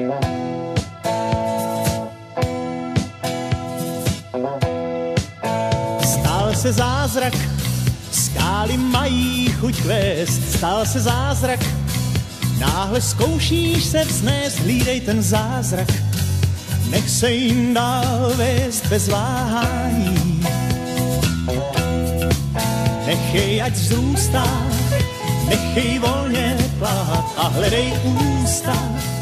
Stal se zázrak, skály mají chuť kvést, stal se zázrak, náhle zkoušíš se vznést, hlídej ten zázrak, nech se jim dál vést bez váhání. Nechej, ať vzrůstá, nechej volně plát a hledej ústa,